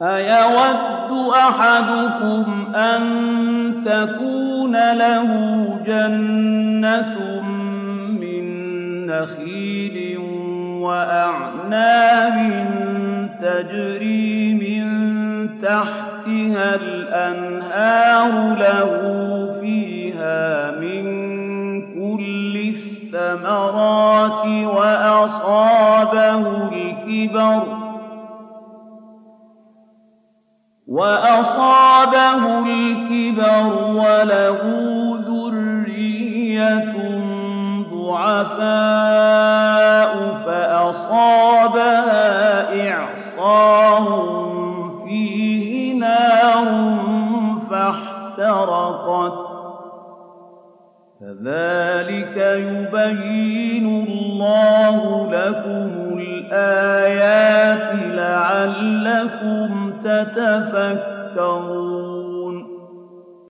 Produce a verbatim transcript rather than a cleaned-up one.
أَيَوَدُّ أَحَدُكُمْ أَن تَكُونَ لَهُ جَنَّةٌ مِّن نَّخِيلٍ وَأَعْنَابٍ تَجْرِي مِن تَحْتِهَا الْأَنْهَارُ لَهُ فِيهَا مِن كُلِّ الثَّمَرَاتِ وَأَصَابَهُ الْكِبَرُ وَأَصَابَهُ الْكِبَرُ وَلَهُ ذُرِّيَّةٌ ضُعَفَاءُ فَأَصَابَهَا إِعْصَارٌ فِيهِ نَارٌ فَاحْتَرَقَتْ ۗ كَذَٰلِكَ يُبَيِّنُ اللَّهُ لَكُمُ الْآيَاتِ لَعَلَّكُمْ تَتَفَكَّرُونَ